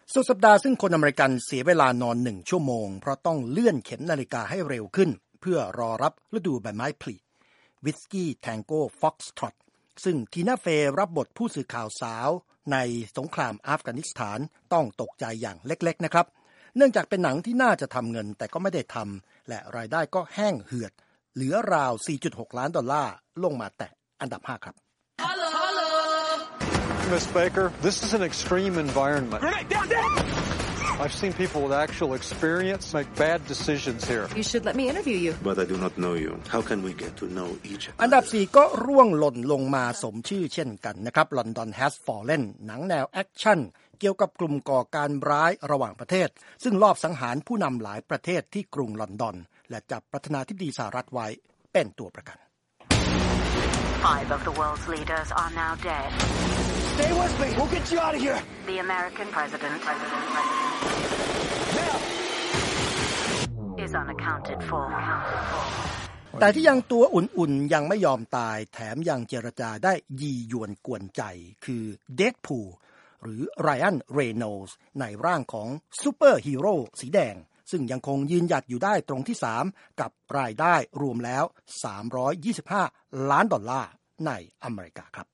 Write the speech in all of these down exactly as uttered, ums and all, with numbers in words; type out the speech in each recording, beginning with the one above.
สุดสัปดาห์ซึ่งคนอเมริกันเสียเวลานอนหนึ่งชั่วโมงเพราะต้องเลื่อนเข็มนาฬิกาให้เร็วขึ้นเพื่อรอรับฤดูใบไม้ผลิวิสกี้แทงโก้ฟ็อกซ์ทรอตซึ่งทีน่าเฟย์รับบทผู้สื่อข่าวสาวในสงครามอัฟกานิสถานต้องตกใจอย่างเล็กๆนะครับเนื่องจากเป็นหนังที่น่าจะทำเงินแต่ก็ไม่ได้ทำและรายได้ก็แห้งเหือดเหลือราว สี่จุดหก ล้านดอลลาร์ลงมาแตะอันดับห้าครับ Hello, hello. Miss Baker, this is an extreme environment. Down, down. I've seen people with actual experience make bad decisions here. You should let me interview you. But I do not know you. How can we get to know each other? อันดับสี่ก็ร่วงหล่นลงมาสมชื่อเช่นกันนะครับ London Has Fallen หนังแนวแอคชั่นเกี่ยวกับกลุ่มก่อการร้ายระหว่างประเทศซึ่งลอบสังหารผู้นำหลายประเทศที่กรุงลอนดอนและจับประธานาธิบดีสหรัฐไว้เป็นตัวประกัน Five of the world's leaders are now dead. Stay with me. We'll get you out of here. The American president, president, president is unaccounted for. แต่ที่ยังตัวอุ่นๆยังไม่ยอมตายแถมยังเจรจาได้ยียวนกวนใจคือเดดพูลหรือไรอันเรโนลส์ในร่างของซูเปอร์ฮีโร่สีแดงซึ่งยังคงยืนหยัดอยู่ได้ตรงที่สามกับรายได้รวมแล้วสามร้อยยี่สิบห้าล้านดอลลาร์ในอเมริกาครับ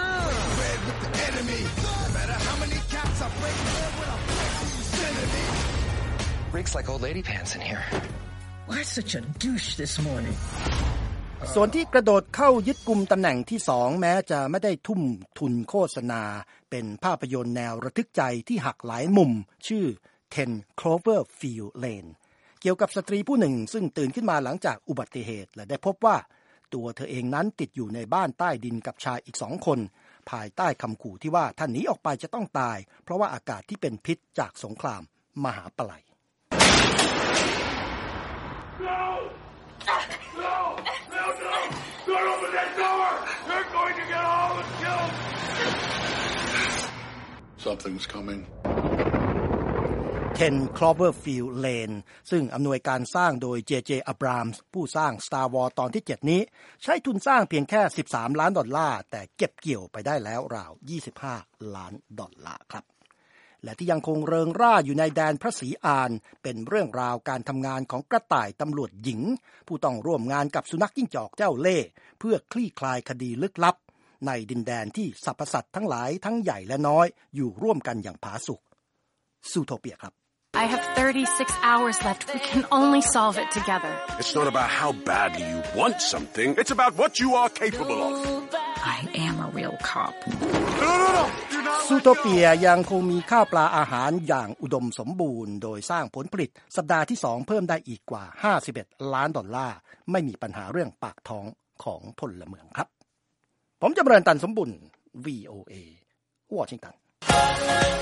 Reeks like old lady pants in here. Why such a douche this morning? ส่วนที่กระโดดเข้ายึดกุมตำแหน่งที่สองแม้จะไม่ได้ทุ่มทุนโฆษณาเป็นภาพยนตร์แนวระทึกใจที่หักหลายมุมชื่อten Cloverfield Lane เกี่ยวกับสตรีผู้หนึ่งซึ่งตื่นขึ้นมาหลังจากอุบัติเหตุและได้พบว่าตัวเธอเองนั้นติดอยู่ในบ้านใต้ดินกับชายอีกสองคนภายใต้คำขู่ที่ว่าถ้าหนีออกไปจะต้องตายเพราะว่าอากาศที่เป็นพิษจากสงครามมหาปลัย No! No! No, no! Don't open that door! They're going to get all of us killed! Something's coming. ten Cloverfield Lane ซึ่งอำนวยการสร้างโดย เจ เจ Abrams ผู้สร้าง Star Wars ตอนที่เจ็ดนี้ใช้ทุนสร้างเพียงแค่สิบสามล้านดอลลาร์แต่เก็บเกี่ยวไปได้แล้วราวยี่สิบห้าล้านดอลลาร์ครับและที่ยังคงเริงร่าอยู่ในแดนพระศรีอานเป็นเรื่องราวการทำงานของกระต่ายตำรวจหญิงผู้ต้องร่วมงานกับสุนัขจิ้งจอกเจ้าเล่ห์เพื่อคลี่คลายคดีลึกลับในดินแดนที่สรรพสัตว์ทั้งหลายทั้งใหญ่และน้อยอยู่ร่วมกันอย่างผาสุกซูโทเปียครับ I have thirty-six hours left. We can only solve it together. It's not about how badly you want something. It's about what you are capable of. I am a real cop. No, no, no. ซูโทเปียยังคงมีข้าวปลาอาหารอย่างอุดมสมบูรณ์โดยสร้างผลผลิตสัปดาห์ที่สองเพิ่มได้อีกกว่าห้าสิบเอ็ดล้านดอลลาร์ไม่มีปัญหาเรื่องปากท้องของพลเมืองครับผมจำเริญตันสมบุญ วี โอ เอ วอชิงตัน